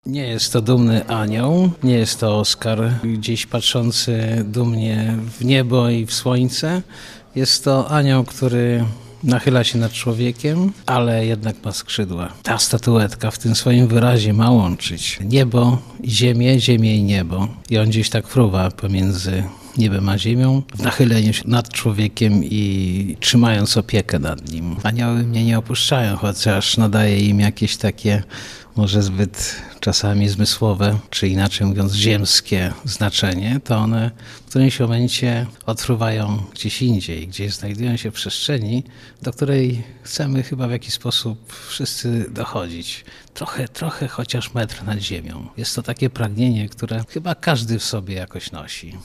Nie jest to dumny anioł, nie jest to Oskar gdzieś patrzący dumnie w niebo i w słońce. Jest to anioł, który nachyla się nad człowiekiem, ale jednak ma skrzydła. Ta statuetka w tym swoim wyrazie ma łączyć niebo i ziemię, ziemię i niebo. I on gdzieś tak fruwa pomiędzy niebem a ziemią, w nachyleniu się nad człowiekiem i trzymając opiekę nad nim. Anioły mnie nie opuszczają, chociaż nadaje im jakieś takie może zbyt czasami zmysłowe, czy inaczej mówiąc ziemskie znaczenie, to one w którymś momencie odfruwają gdzieś indziej, gdzieś znajdują się w przestrzeni, do której chcemy chyba w jakiś sposób wszyscy dochodzić. Trochę chociaż metr nad ziemią. Jest to takie pragnienie, które chyba każdy w sobie jakoś nosi.